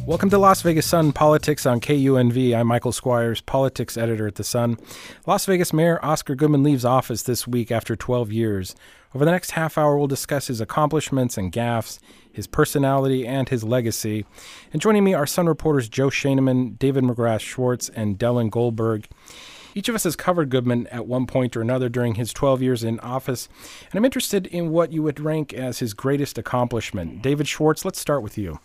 Welcome to Las Vegas Sun Politics on KUNV. I'm Michael Squires, politics editor at The Sun. Las Vegas Mayor Oscar Goodman leaves office this week after 12 years. Over the next half hour, we'll discuss his accomplishments and gaffes, his personality, and his legacy. And joining me are Sun reporters Joe Schoeneman, David McGrath-Schwartz, and Dylan Goldberg. Each of us has covered Goodman at one point or another during his 12 years in office, and I'm interested in what you would rank as his greatest accomplishment. David Schwartz, let's start with you.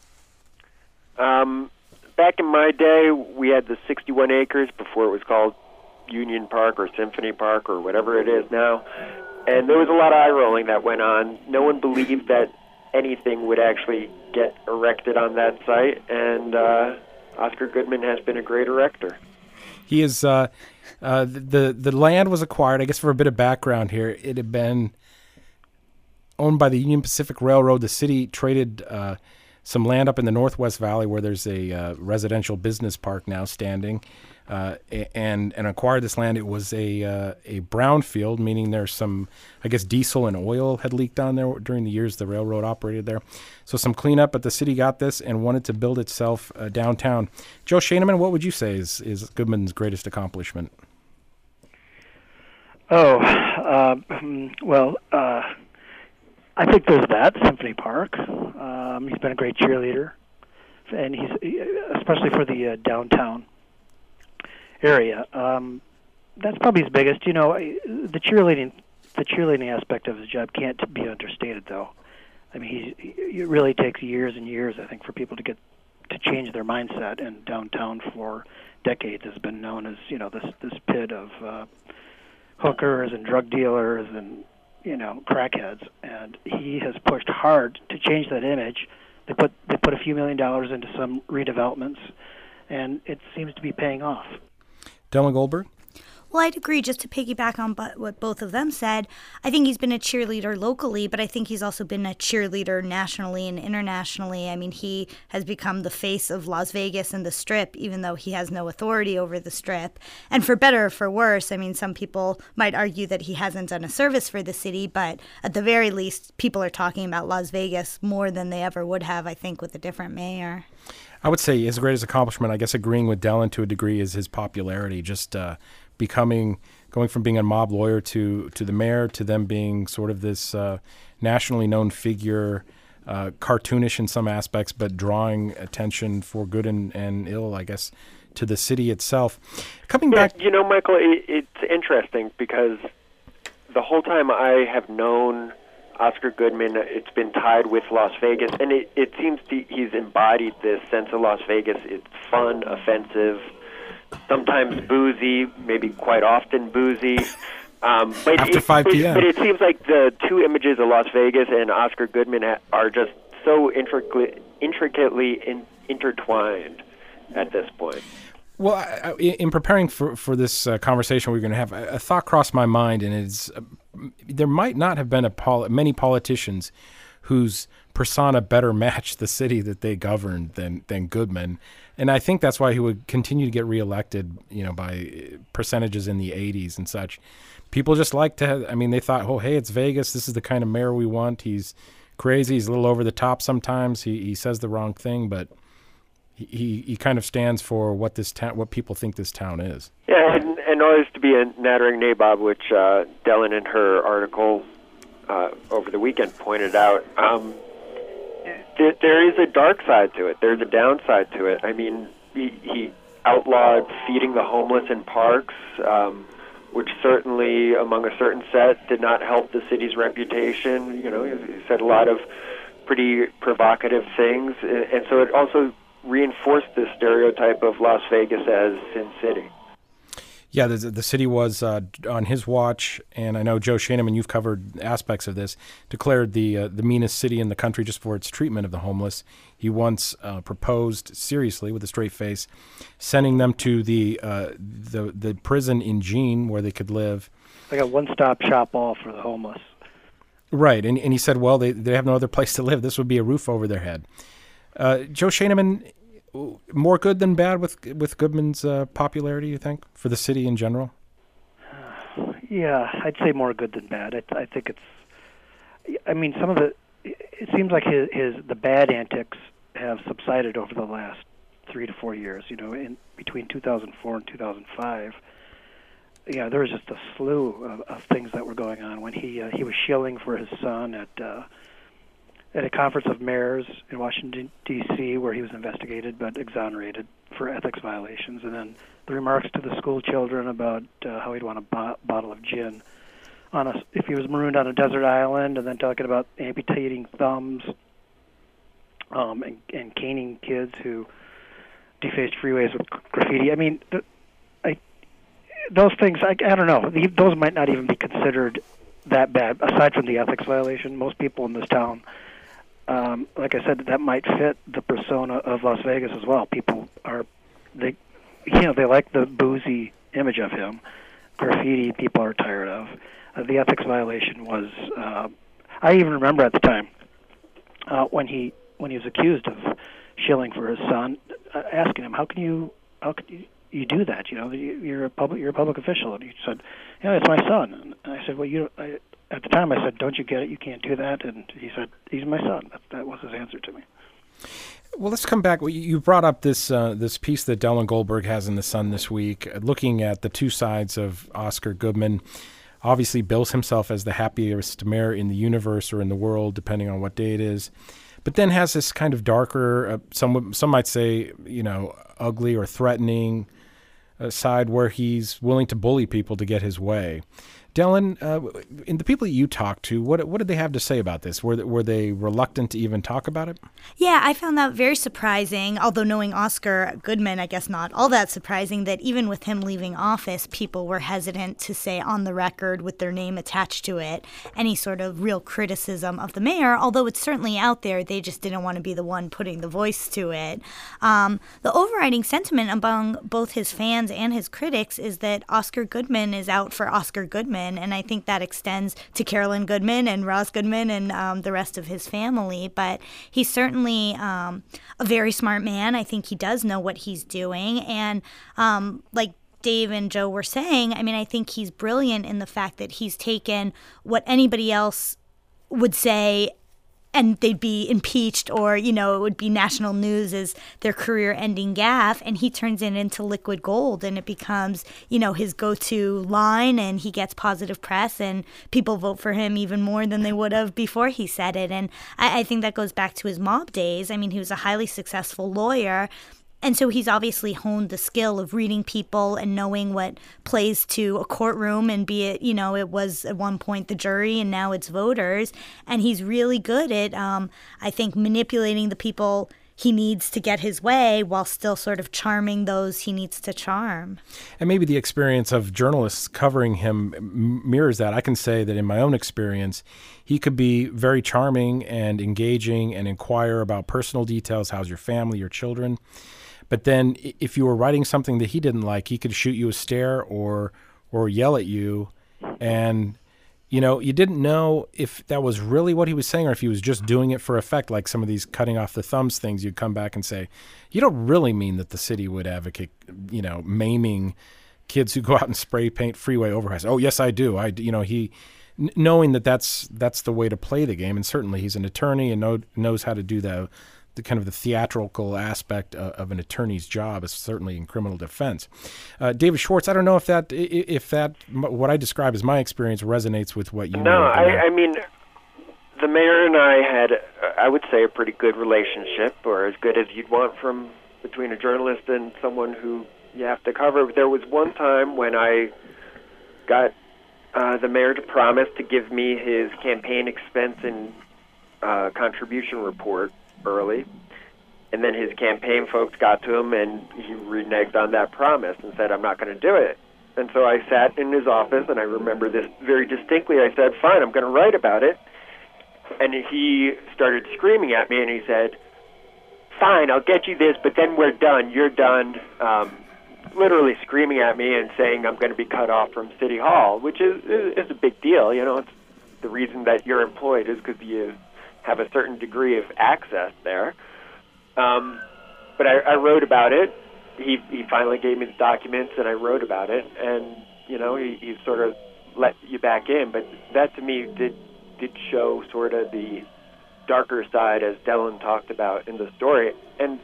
Back in my day, we had the 61 acres before it was called Union Park or Symphony Park or whatever it is now. And there was a lot of eye-rolling that went on. No one believed that anything would actually get erected on that site, and Oscar Goodman has been a great erector. He is, the land was acquired, I guess for a bit of background here, it had been owned by the Union Pacific Railroad. The city traded some land up in the Northwest Valley where there's a residential business park now standing, and acquired this land. It was a brownfield, meaning there's some, I guess, diesel and oil had leaked on there during the years the railroad operated there. So some cleanup, but the city got this and wanted to build itself downtown. Joe Schoeneman, what would you say is Goodman's greatest accomplishment? I think there's that, Symphony Park. He's been a great cheerleader, and he's especially for the downtown area. That's probably his biggest. You know, the cheerleading aspect of his job can't be understated, though. I mean, it really takes years and years, I think, for people to change their mindset. And downtown for decades has been known as, you know, this pit of hookers and drug dealers and, you know, crackheads, and he has pushed hard to change that image. They put a few $1 million into some redevelopments, and it seems to be paying off. Dylan Goldberg? Well, I'd agree. Just to piggyback on what both of them said, I think he's been a cheerleader locally, but I think he's also been a cheerleader nationally and internationally. I mean, he has become the face of Las Vegas and the Strip, even though he has no authority over the Strip. And for better or for worse, I mean, some people might argue that he hasn't done a service for the city, but at the very least, people are talking about Las Vegas more than they ever would have, I think, with a different mayor. I would say his greatest accomplishment, I guess agreeing with Dylan to a degree, is his popularity. Just going from being a mob lawyer to the mayor, to them being sort of this nationally known figure, cartoonish in some aspects, but drawing attention for good and ill, I guess, to the city itself. Coming back, you know, Michael, it's interesting because the whole time I have known Oscar Goodman, it's been tied with Las Vegas, and it seems he's embodied this sense of Las Vegas. It's fun, offensive, sometimes boozy, maybe quite often boozy. But after 5 p.m. But it seems like the two images of Las Vegas and Oscar Goodman are just so intricately intertwined at this point. Well, in preparing for this conversation we're going to have, a thought crossed my mind, and it's there might not have been many politicians whose persona better matched the city that they governed than Goodman. And I think that's why he would continue to get reelected, you know, by percentages in the 80s and such. People just like to have, I mean, they thought, oh, hey, it's Vegas. This is the kind of mayor we want. He's crazy. He's a little over the top sometimes. He says the wrong thing, but he kind of stands for what people think this town is. Yeah, and always to be a nattering nabob, which Dylan in her article over the weekend pointed out. There is a dark side to it. There's a downside to it. I mean, he outlawed feeding the homeless in parks, which certainly, among a certain set, did not help the city's reputation. You know, he said a lot of pretty provocative things, and so it also reinforced this stereotype of Las Vegas as Sin City. Yeah, the city was, on his watch, and I know, Joe Schoeneman, you've covered aspects of this, declared the meanest city in the country just for its treatment of the homeless. He once proposed, seriously, with a straight face, sending them to the prison in Jean where they could live. Like a one-stop shop all for the homeless. Right, and he said, well, they have no other place to live. This would be a roof over their head. Joe Schoeneman, more good than bad with Goodman's popularity, you think, for the city in general? Yeah, I'd say more good than bad. I think it's. I mean, some of it seems like the bad antics have subsided over the last 3 to 4 years. In between 2004 and 2005, there was just a slew of things that were going on when he was shilling for his son at a conference of mayors in Washington, D.C., where he was investigated but exonerated for ethics violations, and then the remarks to the school children about how he'd want a bottle of gin if he was marooned on a desert island, and then talking about amputating thumbs and caning kids who defaced freeways with graffiti. I mean, those things, I don't know. Those might not even be considered that bad, aside from the ethics violation. Most people in this town, like I said, that might fit the persona of Las Vegas as well. People they like the boozy image of him. Graffiti, people are tired of. The ethics violation was, I even remember at the time when he was accused of shilling for his son, asking him, how can you do that? You're a public official. And he said, it's my son. And I said, well, at the time I said, don't you get it? You can't do that. And he said, he's my son. That was his answer to me. Well, let's come back. You brought up this piece that Dylan Goldberg has in The Sun this week, looking at the two sides of Oscar Goodman. Obviously bills himself as the happiest mayor in the universe or in the world, depending on what day it is, but then has this kind of darker, some might say, ugly or threatening side where he's willing to bully people to get his way. Dylan, in the people that you talked to, what did they have to say about this? Were they reluctant to even talk about it? Yeah, I found that very surprising, although knowing Oscar Goodman, I guess not all that surprising, that even with him leaving office, people were hesitant to say on the record with their name attached to it any sort of real criticism of the mayor, although it's certainly out there. They just didn't want to be the one putting the voice to it. The overriding sentiment among both his fans and his critics is that Oscar Goodman is out for Oscar Goodman. And I think that extends to Carolyn Goodman and Ross Goodman and the rest of his family. But he's certainly a very smart man. I think he does know what he's doing. And like Dave and Joe were saying, I mean, I think he's brilliant in the fact that he's taken what anybody else would say and they'd be impeached or, it would be national news as their career-ending gaffe, and he turns it into liquid gold, and it becomes, his go-to line, and he gets positive press, and people vote for him even more than they would have before he said it. And I think that goes back to his mob days. I mean, he was a highly successful lawyer, and so he's obviously honed the skill of reading people and knowing what plays to a courtroom, and be it, it was at one point the jury and now it's voters. And he's really good at, I think, manipulating the people he needs to get his way while still sort of charming those he needs to charm. And maybe the experience of journalists covering him mirrors that. I can say that in my own experience, he could be very charming and engaging and inquire about personal details. How's your family, your children? But then if you were writing something that he didn't like, he could shoot you a stare or yell at you. And, you didn't know if that was really what he was saying or if he was just doing it for effect, like some of these cutting off the thumbs things. You'd come back and say, you don't really mean that the city would advocate, maiming kids who go out and spray paint freeway overpass. Oh, yes, I do. Knowing that that's the way to play the game. And certainly he's an attorney and knows how to do the kind of the theatrical aspect of an attorney's job is certainly in criminal defense. David Schwartz, I don't know if that what I describe as my experience resonates with what you. No, I mean, the mayor and I had, I would say, a pretty good relationship, or as good as you'd want from between a journalist and someone who you have to cover. There was one time when I got the mayor to promise to give me his campaign expense and contribution report early, and then his campaign folks got to him and he reneged on that promise and said, I'm not going to do it. And so I sat in his office, and I remember this very distinctly. I said, fine, I'm going to write about it. And he started screaming at me, and he said, fine, I'll get you this, but then we're done. You're done. Literally screaming at me and saying I'm going to be cut off from City Hall, which is a big deal. It's the reason that you're employed is because you have a certain degree of access there. But I wrote about it. He finally gave me the documents, and I wrote about it. And, he sort of let you back in. But that, to me, did show sort of the darker side, as Dylan talked about in the story. And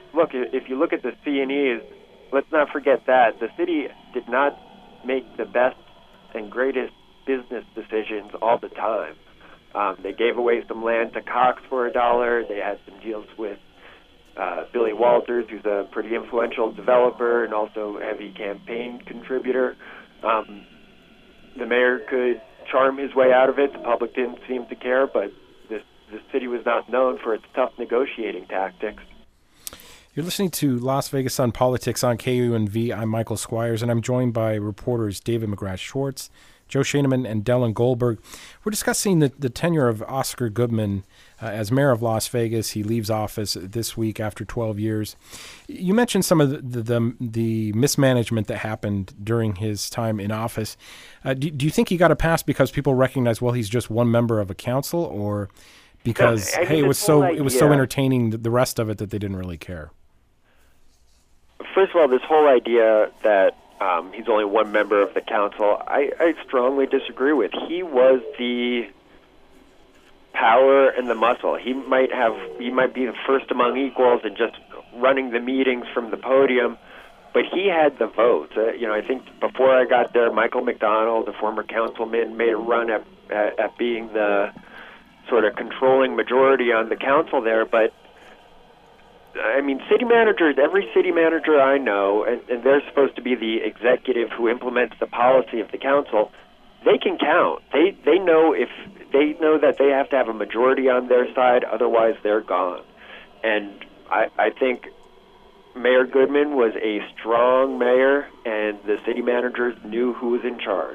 look, if you look at the C&Es, let's not forget that the city did not make the best and greatest business decisions all the time. They gave away some land to Cox for $1. They had some deals with Billy Walters, who's a pretty influential developer and also a heavy campaign contributor. The mayor could charm his way out of it. The public didn't seem to care, but the city was not known for its tough negotiating tactics. You're listening to Las Vegas Sun Politics on KUNV. I'm Michael Squires, and I'm joined by reporters David McGrath-Schwartz, Joe Schoeneman, and Dylan Goldberg. We're discussing the tenure of Oscar Goodman as mayor of Las Vegas. He leaves office this week after 12 years. You mentioned some of the mismanagement that happened during his time in office. Do you think he got a pass because people recognize, well, he's just one member of a council, or because, hey, it was so entertaining, the rest of it, that they didn't really care? First of all, this whole idea that he's only one member of the council, I strongly disagree with. He was the power and the muscle. He might be the first among equals and just running the meetings from the podium, but he had the votes. I think before I got there, Michael McDonald, the former councilman, made a run at being the sort of controlling majority on the council there, but I mean, city managers, every city manager I know, and they're supposed to be the executive who implements the policy of the council, they can count. They know that they have to have a majority on their side, otherwise they're gone. And I think Mayor Goodman was a strong mayor, and the city managers knew who was in charge.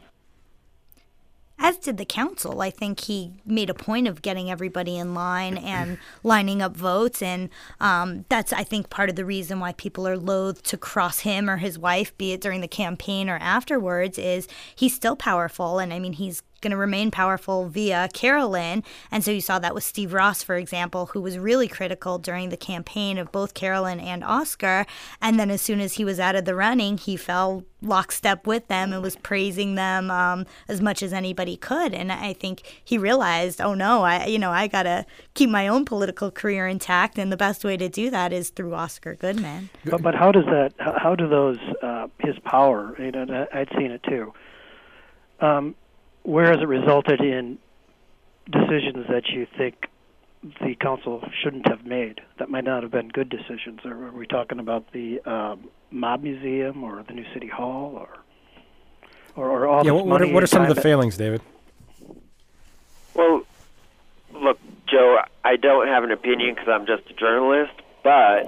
As did the council. I think he made a point of getting everybody in line and lining up votes. And that's, I think, part of the reason why people are loath to cross him or his wife, be it during the campaign or afterwards, is he's still powerful. And, I mean, he's going to remain powerful via Carolyn. And so you saw that with Steve Ross, for example, who was really critical during the campaign of both Carolyn and Oscar. And then as soon as he was out of the running, he fell lockstep with them and was praising them as much as anybody could. And I think he realized, oh no, I got to keep my own political career intact. And the best way to do that is through Oscar Goodman. But how do those, his power, I'd seen it too, where has it resulted in decisions that you think the council shouldn't have made, that might not have been good decisions? Or are we talking about the Mob Museum or the new City Hall or all this money? What are some of the failings, David? Well, look, Joe, I don't have an opinion because I'm just a journalist, but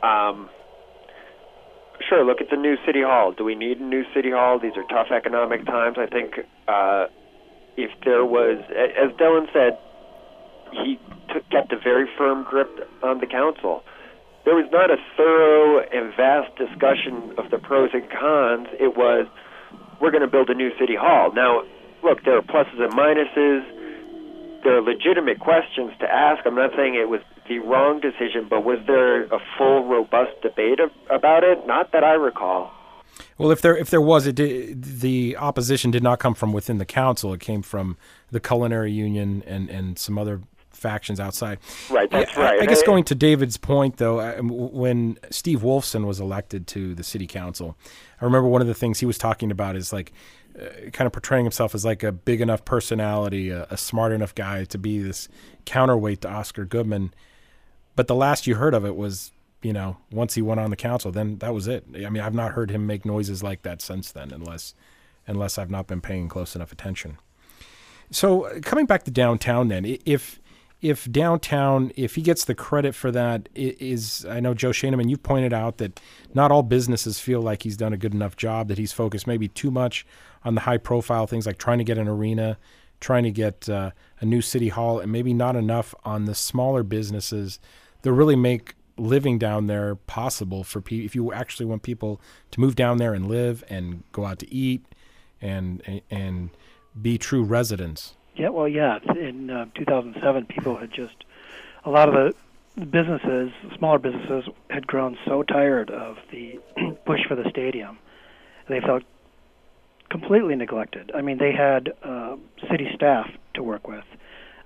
sure, look at the new City Hall. Do we need a new City Hall? These are tough economic times. I think if there was, as Dylan said, he kept a very firm grip on the council. There was not a thorough and vast discussion of the pros and cons. It was, we're going to build a new City Hall. Now, look, there are pluses and minuses. There are legitimate questions to ask. I'm not saying it was the wrong decision, but was there a full, robust debate about it? Not that I recall. Well, if there was, the opposition did not come from within the council. It came from the Culinary Union and some other factions outside. Right, that's right. I guess going to David's point, though, when Steve Wolfson was elected to the city council, I remember one of the things he was talking about is like kind of portraying himself as like a big enough personality, a smart enough guy to be this counterweight to Oscar Goodman. But the last you heard of it was, once he went on the council, then that was it. I mean, I've not heard him make noises like that since then, unless I've not been paying close enough attention. So coming back to downtown then, if downtown, if he gets the credit for that, I know Joe Schoeneman, you've pointed out that not all businesses feel like he's done a good enough job, that he's focused maybe too much on the high profile things like trying to get an arena, trying to get a new city hall, and maybe not enough on the smaller businesses that really make living down there possible for people. If you actually want people to move down there and live and go out to eat and be true residents. Yeah, well, yeah. In 2007, people had a lot of the businesses, smaller businesses, had grown so tired of the push for the stadium. They felt completely neglected. I mean, they had city staff to work with,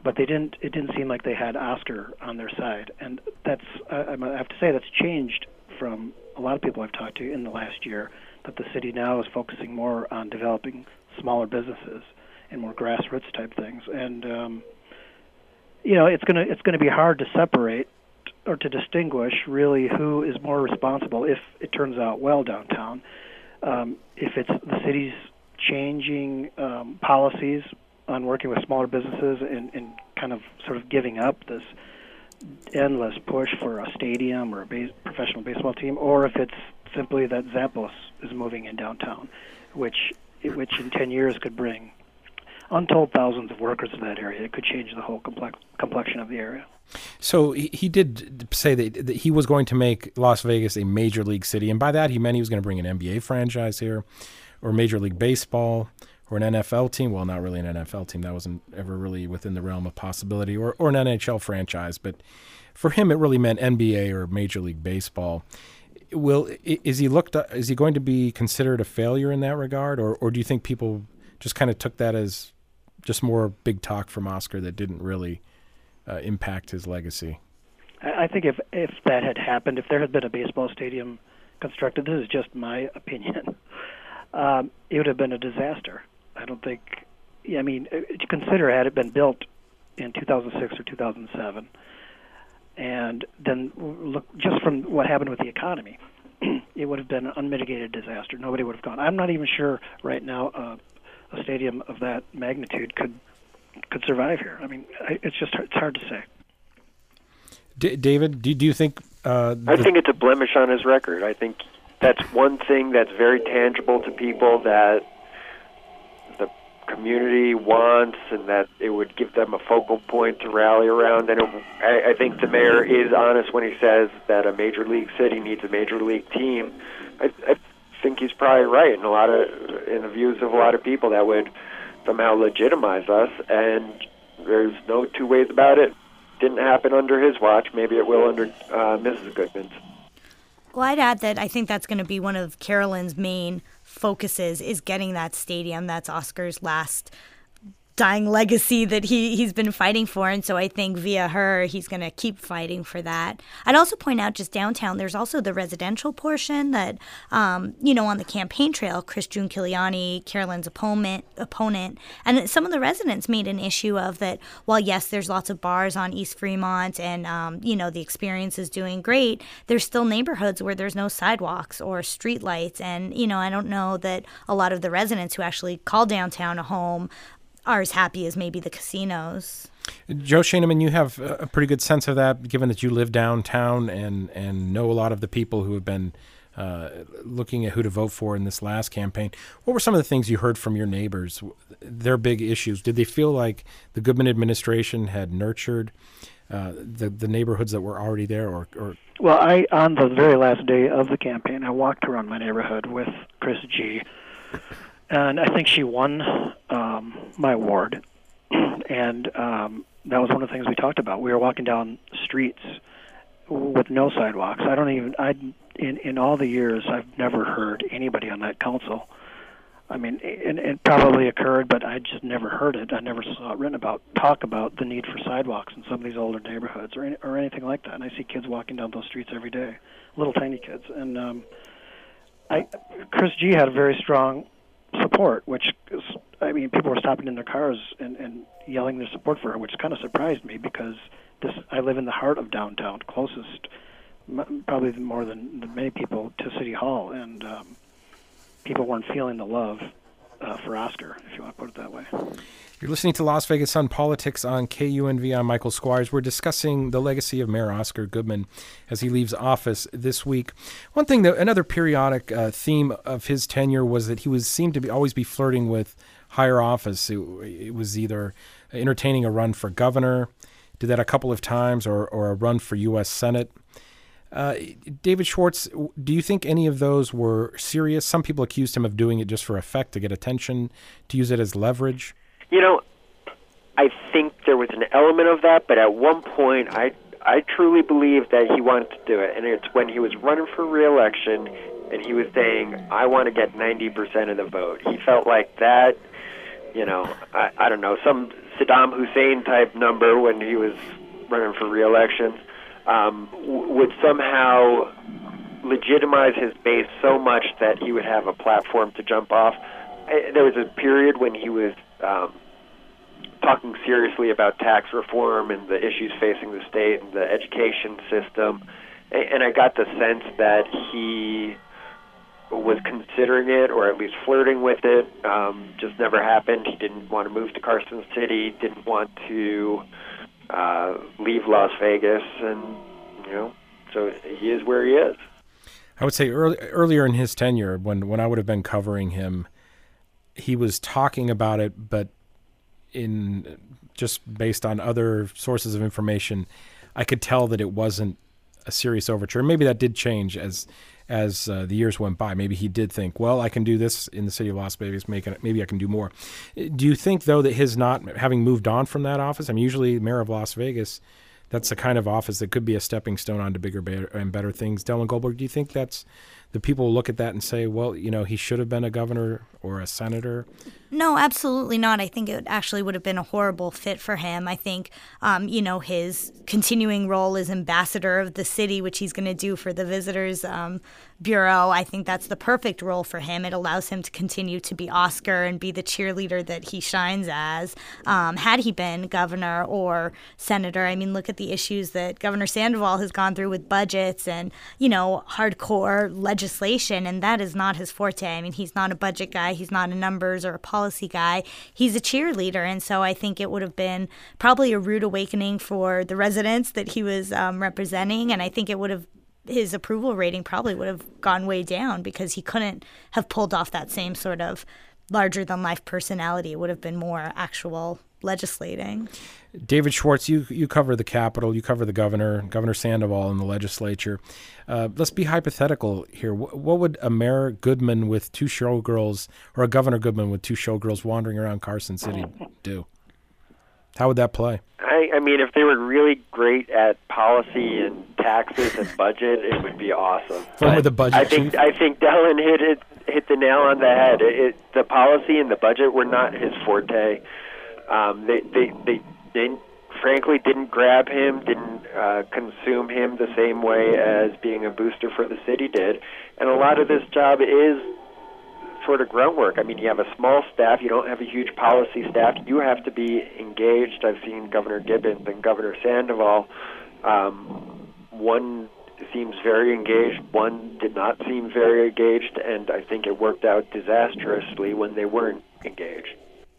but it didn't seem like they had Oscar on their side, and that's I have to say that's changed from a lot of people I've talked to in the last year. That the city now is focusing more on developing smaller businesses and more grassroots type things, and it's gonna be hard to separate or to distinguish really who is more responsible if it turns out well downtown. If it's the city's changing policies on working with smaller businesses and kind of sort of giving up this endless push for a stadium or a professional baseball team, or if it's simply that Zappos is moving in downtown, which in 10 years could bring untold thousands of workers to that area. It could change the whole complexion of the area. So he did say that he was going to make Las Vegas a major league city, and by that he meant he was going to bring an NBA franchise here, or Major League Baseball, or an NFL team. Well, not really an NFL team. That wasn't ever really within the realm of possibility, or an NHL franchise. But for him, it really meant NBA or Major League Baseball. Is he going to be considered a failure in that regard, or do you think people just kind of took that as just more big talk from Oscar that didn't really impact his legacy? I think if that had happened, if there had been a baseball stadium constructed, this is just my opinion, it would have been a disaster. I don't think. I mean, to consider, had it been built in 2006 or 2007, and then look just from what happened with the economy, it would have been an unmitigated disaster. Nobody would have gone. I'm not even sure right now a stadium of that magnitude could survive here. I mean, it's hard to say. David, do you think? I think it's a blemish on his record. I think that's one thing that's very tangible to people that the community wants, and that it would give them a focal point to rally around. And I think the mayor is honest when he says that a major league city needs a major league team. I think he's probably right in the views of a lot of people that would somehow legitimize us, and there's no two ways about it. Didn't happen under his watch. Maybe it will under Mrs. Goodman's. Well, I'd add that I think that's going to be one of Carolyn's main focuses, is getting that stadium. That's Oscar's last dying legacy that he's been fighting for, and so I think via her he's going to keep fighting for that. I'd also point out just downtown there's also the residential portion that on the campaign trail, Chris Giuliani, Carolyn's opponent, and some of the residents made an issue of that. While yes, there's lots of bars on East Fremont, and the experience is doing great, there's still neighborhoods where there's no sidewalks or street lights, and I don't know that a lot of the residents who actually call downtown a home are as happy as maybe the casinos. Joe Schoeneman, you have a pretty good sense of that, given that you live downtown and know a lot of the people who have been looking at who to vote for in this last campaign. What were some of the things you heard from your neighbors, their big issues? Did they feel like the Goodman administration had nurtured the neighborhoods that were already there? Or Well, on the very last day of the campaign, I walked around my neighborhood with Chris G., and I think she won my ward, and that was one of the things we talked about. We were walking down streets with no sidewalks. In all the years, I've never heard anybody on that council. I mean, it probably occurred, but I just never heard it. I never saw it written about, talk about the need for sidewalks in some of these older neighborhoods or anything like that. And I see kids walking down those streets every day, little tiny kids. And Chris G. had a very strong support, which is, people were stopping in their cars and yelling their support for her, which kind of surprised me because I live in the heart of downtown, closest, probably more than many people, to City Hall, and people weren't feeling the love for Oscar, if you want to put it that way. You're listening to Las Vegas Sun Politics on KUNV. I'm Michael Squires. We're discussing the legacy of Mayor Oscar Goodman as he leaves office this week. One thing, another periodic theme of his tenure was that he seemed to always be flirting with higher office. It was either entertaining a run for governor, did that a couple of times, or a run for U.S. Senate. David Schwartz, do you think any of those were serious? Some people accused him of doing it just for effect, to get attention, to use it as leverage. I think there was an element of that, but at one point I truly believe that he wanted to do it, and it's when he was running for re-election and he was saying, I want to get 90% of the vote. He felt like that I don't know, some Saddam Hussein type number when he was running for re-election, would somehow legitimize his base so much that he would have a platform to jump off. There was a period when he was talking seriously about tax reform and the issues facing the state and the education system, and I got the sense that he was considering it, or at least flirting with it. Just never happened. He didn't want to move to Carson City, didn't want to leave Las Vegas, and so he is where he is. I would say earlier in his tenure, when I would have been covering him, he was talking about it, but in just based on other sources of information, I could tell that it wasn't a serious overture. Maybe that did change as the years went by. Maybe he did think, well, I can do this in the city of Las Vegas, maybe I can do more. Do you think, though, that his not having moved on from that office, I mean, usually mayor of Las Vegas, that's the kind of office that could be a stepping stone onto bigger and better things. Dylan Goldberg, do you think that's the people will look at that and say, well, he should have been a governor or a senator? No, absolutely not. I think it actually would have been a horrible fit for him. I think, his continuing role as ambassador of the city, which he's going to do for the Visitors Bureau, I think that's the perfect role for him. It allows him to continue to be Oscar and be the cheerleader that he shines as. Had he been governor or senator, I mean, look at the issues that Governor Sandoval has gone through with budgets and, hardcore legislation, and that is not his forte. I mean, he's not a budget guy. He's not a numbers or a policy guy. He's a cheerleader, and so I think it would have been probably a rude awakening for the residents that he was representing, and I think his approval rating probably would have gone way down because he couldn't have pulled off that same sort of larger-than-life personality. It would have been more actual legislating. David Schwartz, you cover the Capitol, you cover the Governor Sandoval in the legislature. Let's be hypothetical here. What would a Mayor Goodman with two showgirls, or a Governor Goodman with two showgirls wandering around Carson City do? How would that play? I mean, if they were really great at policy and taxes and budget, it would be awesome. With the budget I think Dylan hit the nail on the head. The policy and the budget were not his forte. They didn't grab him, didn't consume him the same way as being a booster for the city did. And a lot of this job is sort of grunt work. I mean, you have a small staff. You don't have a huge policy staff. You have to be engaged. I've seen Governor Gibbons and Governor Sandoval. One seems very engaged. One did not seem very engaged, and I think it worked out disastrously when they weren't engaged.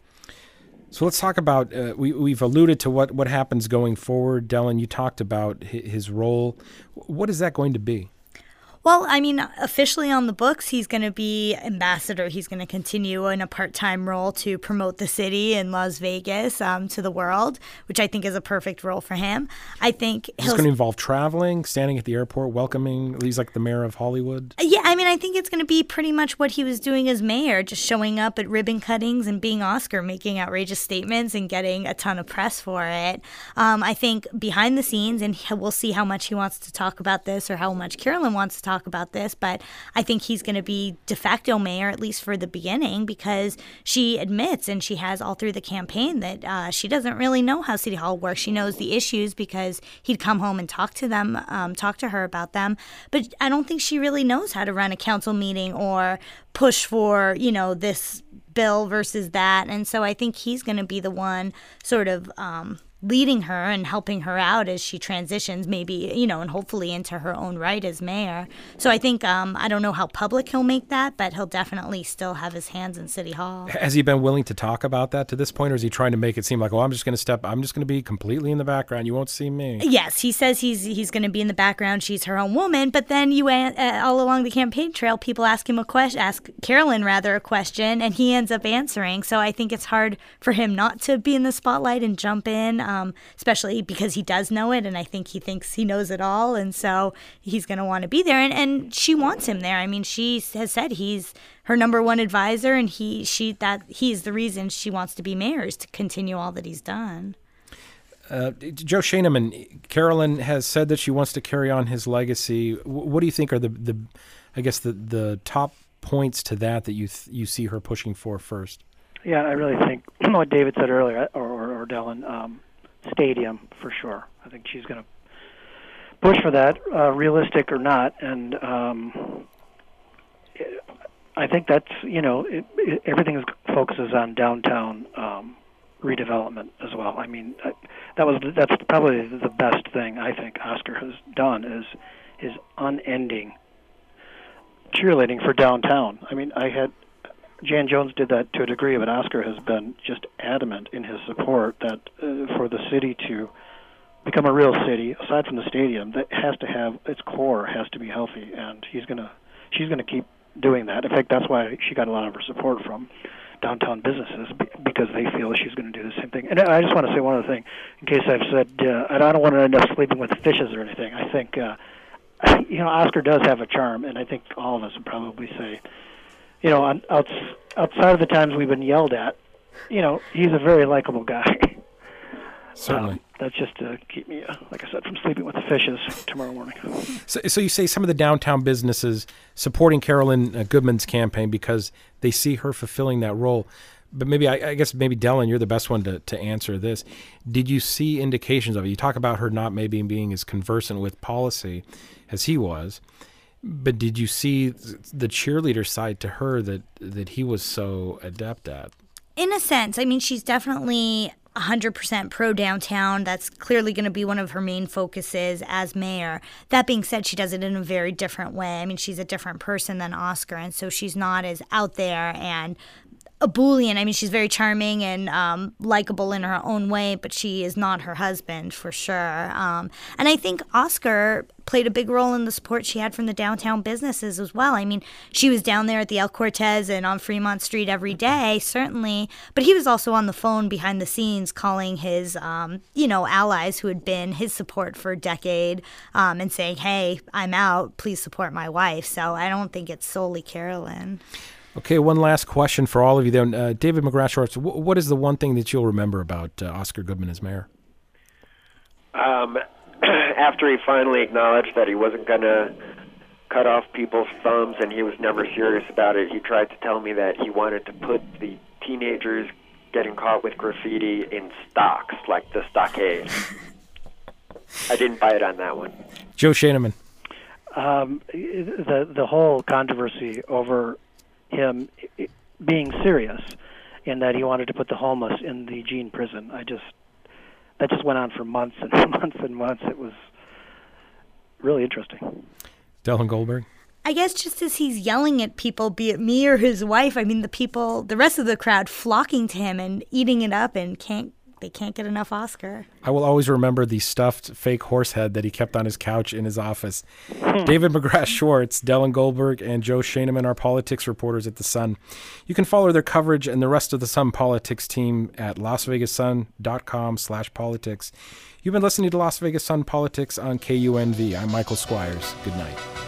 So let's talk about, we've alluded to what happens going forward. Dylan, you talked about his role. What is that going to be? Well, I mean, officially on the books, he's going to be ambassador. He's going to continue in a part-time role to promote the city and Las Vegas to the world, which I think is a perfect role for him. I think he's going to involve traveling, standing at the airport, welcoming. He's like the mayor of Hollywood. Yeah, I mean, I think it's going to be pretty much what he was doing as mayor, just showing up at ribbon cuttings and being Oscar, making outrageous statements and getting a ton of press for it. I think behind the scenes, and we'll see how much he wants to talk about this or how much Carolyn wants to talk about this, but I think he's going to be de facto mayor, at least for the beginning, because she admits, and she has all through the campaign, that she doesn't really know how City Hall works. She knows the issues because he'd come home and talk to her about them, but I don't think she really knows how to run a council meeting or push for, this bill versus that. And so I think he's going to be the one sort of leading her and helping her out as she transitions, maybe, and hopefully into her own right as mayor. So I think, I don't know how public he'll make that, but he'll definitely still have his hands in City Hall. Has he been willing to talk about that to this point, or is he trying to make it seem like, I'm just going to be completely in the background. You won't see me. Yes, he says he's going to be in the background. She's her own woman. But then all along the campaign trail, people ask Carolyn a question, and he ends up answering. So I think it's hard for him not to be in the spotlight and jump in. Especially because he does know it, and I think he thinks he knows it all, and so he's going to want to be there, and she wants him there. I mean, she has said he's her number one advisor, and he's the reason she wants to be mayor, is to continue all that he's done. Joe Schoeneman, Carolyn has said that she wants to carry on his legacy. What do you think are the top points to that you see her pushing for first? Yeah, I really think what David said earlier, or Dylan, stadium for sure. I think she's going to push for that, realistic or not, and I think that's everything focuses on downtown redevelopment as well. I mean, that's probably the best thing I think Oscar has done is his unending cheerleading for downtown. I mean, Jan Jones did that to a degree, but Oscar has been just adamant in his support that for the city to become a real city, aside from the stadium, that has to have its core has to be healthy, and she's gonna keep doing that. In fact, that's why she got a lot of her support from downtown businesses, because they feel she's going to do the same thing. And I just want to say one other thing, in case I've said I don't want to end up sleeping with the fishes or anything. I think Oscar does have a charm, and I think all of us would probably say, outside of the times we've been yelled at, he's a very likable guy. Certainly. That's just to keep me, like I said, from sleeping with the fishes tomorrow morning. So you say some of the downtown businesses supporting Carolyn Goodman's campaign because they see her fulfilling that role. But maybe, I guess, Dylan, you're the best one to answer this. Did you see indications of it? You talk about her not maybe being as conversant with policy as he was, but did you see the cheerleader side to her that he was so adept at? In a sense. I mean, she's definitely 100% pro-downtown. That's clearly going to be one of her main focuses as mayor. That being said, she does it in a very different way. I mean, she's a different person than Oscar, and so she's not as out there and ebullient. I mean, she's very charming and likable in her own way, but she is not her husband for sure. And I think Oscar played a big role in the support she had from the downtown businesses as well. I mean, she was down there at the El Cortez and on Fremont Street every day, certainly, but he was also on the phone behind the scenes calling his, allies who had been his support for a decade and saying, hey, I'm out, please support my wife. So I don't think it's solely Carolyn. Okay, one last question for all of you then. David McGrath-Schwartz, what is the one thing that you'll remember about Oscar Goodman as mayor? After he finally acknowledged that he wasn't going to cut off people's thumbs and he was never serious about it, he tried to tell me that he wanted to put the teenagers getting caught with graffiti in stocks, like the stockade. I didn't buy it on that one. Joe Schoeneman. The whole controversy over him being serious in that he wanted to put the homeless in the Jean prison. That just went on for months and months and months. It was really interesting. Dylan Goldberg. I guess just as he's yelling at people, be it me or his wife, I mean, the rest of the crowd flocking to him and eating it up and they can't get enough Oscar. I will always remember the stuffed fake horse head that he kept on his couch in his office. David McGrath-Schwartz, Dylan Goldberg, and Joe Schoeneman are politics reporters at The Sun. You can follow their coverage and the rest of the Sun politics team at LasVegasSun.com/politics. You've been listening to Las Vegas Sun Politics on KUNV. I'm Michael Squires. Good night.